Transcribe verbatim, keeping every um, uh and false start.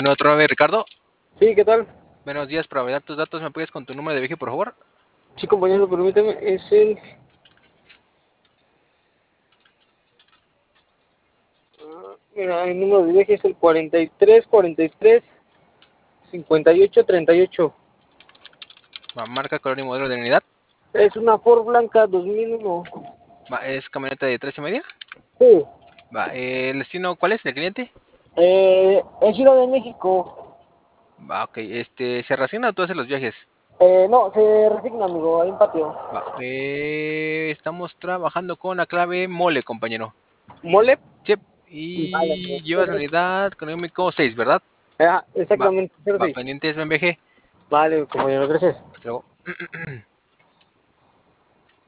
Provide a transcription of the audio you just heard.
Bueno, otra vez, Ricardo. Sí, ¿qué tal? Buenos días, para validar tus datos, ¿me puedes con tu número de viaje, por favor? Sí, compañero, permíteme, es el... ah, mira, el número de viaje es el cuarenta y tres, cuarenta y tres, cincuenta y ocho, treinta y ocho. Va, marca, color y modelo de unidad. Es una Ford Blanca dos mil uno. Va, es camioneta de tres y media. Sí, Va, eh, el destino, ¿cuál es del cliente? eh, es Ciudad de México. Va, ok, este, ¿se resigna o tú haces los viajes? Eh, no, se resigna, amigo, hay un patio. Va, eh, estamos trabajando con la clave mole, compañero. ¿Mole? Sí, Vale, amigo. y llevas la unidad económico seis, ¿verdad? Ah, Va, exactamente, cero va, seis. pendientes, B M G. Vale, compañero, gracias. Hasta luego.